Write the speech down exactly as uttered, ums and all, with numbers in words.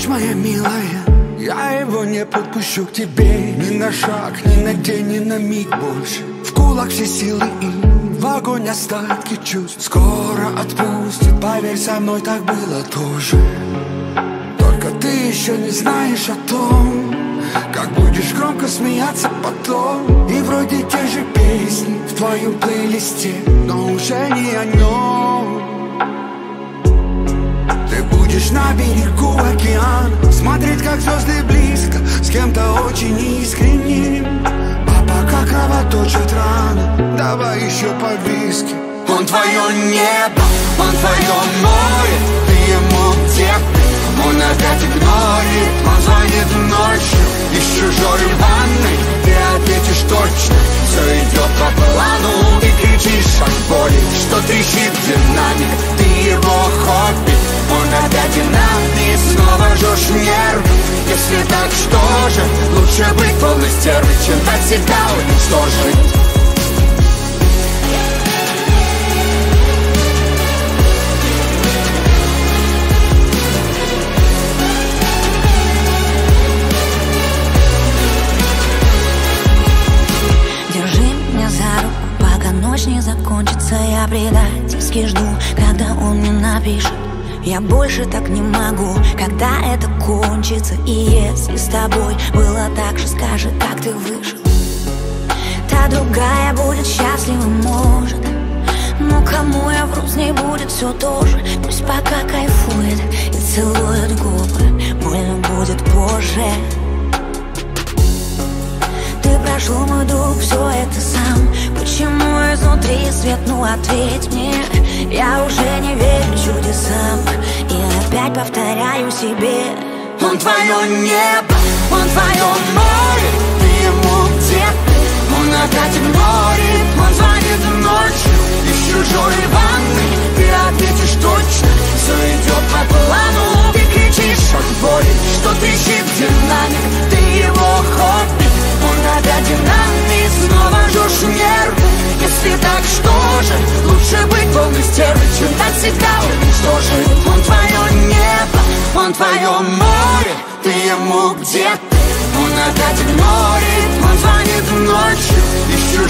ночь, моя милая, я его не подпущу к тебе. Ни на шаг, ни на день, ни на миг больше. В кулак все силы и в огонь остатки чувств. Скоро отпустит, поверь, со мной так было тоже. Только ты еще не знаешь о том, как будешь громко смеяться потом. И вроде те же песни в твоем плейлисте, но уже не о нем. Ты будешь на берегу океана, смотреть, как звезды близко, с кем-то очень искренним. А пока кровоточит рана, давай еще по виски. Он твое небо, он твое море, ты ему где? Он опять игнорит, он звонит ночью из чужой ванной. Ты ответишь точно, все идет по плану. И кричишь от боли, что трещит динамик. Ты его хобби, он опять динамик. Снова жжешь нервы, если так, что же? Лучше быть полной стервой, чем так себя уничтожить. Ночь не закончится, я предательски жду, когда он мне напишет. Я больше так не могу, когда это кончится. И если с тобой было так же, скажи, как ты выжил. Та другая будет счастлива, может, но кому я вру, с ней будет все то же. Пусть пока кайфует и целует губы, больно будет позже. Ты прошел мой друг, все это сам. Почему изнутри свет, ну ответь мне. Я уже не верю чудесам и опять повторяю себе. Он твое небо, он твое море, ты ему где? Он опять игнорит, он звонит ночью из чужой ванной. Ты ответишь точно, все идет по плану. Ты кричишь от боли, что трещит динамик. Ты его хобби, он опять динамик. Снова жжешь нервы, если так, что же? Лучше быть полной стервой, чем так всегда уничтожить. Он твое небо, он твое море, ты ему где? Он опять игнорит, он звонит ночью из